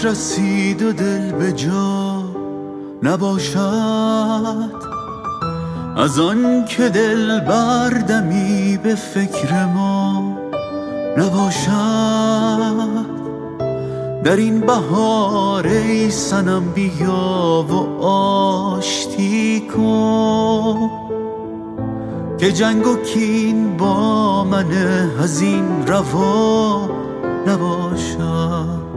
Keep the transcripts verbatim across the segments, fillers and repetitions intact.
وقت رسید و دل به جا نباشد، از آن که دل بردمی به فکر ما نباشد. در این بهار ای صنم بیا و آشتی کن، که جنگ و کین با من حزین روا نباشد.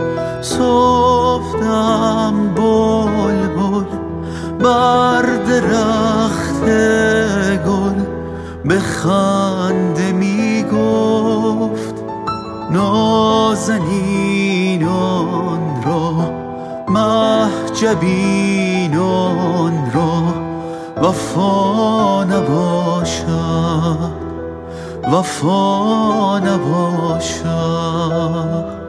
صبحدم بلبل بر درخت گل به خنده می گفت، نازنینان را مهجبینان را وفا نباشد، وفا نباشد.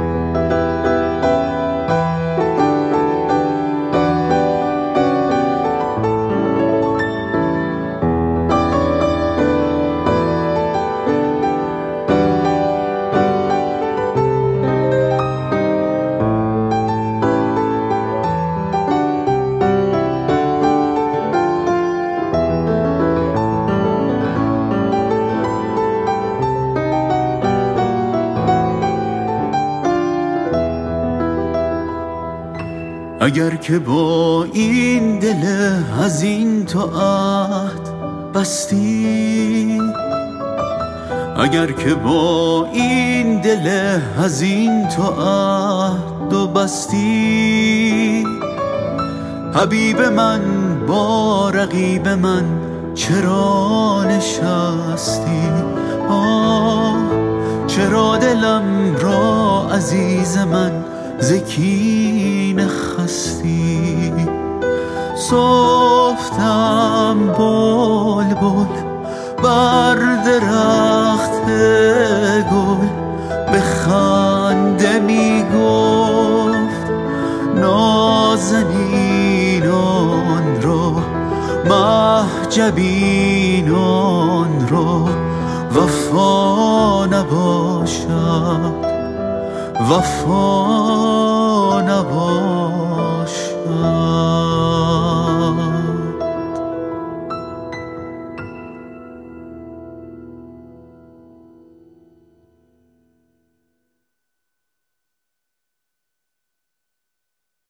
اگر که با این دل حزین تو عهد بستی، اگر که با این دل حزین تو عهد و بستی، حبیب من با رقیب من چرا نشستی؟ آه چرا دلم را عزیز من ز کینه خستی؟ صبحدم بلبل بر درخت گل به خنده می گفت، نازنینان را مهجبینان را وفا نباشد، وفا نباشد.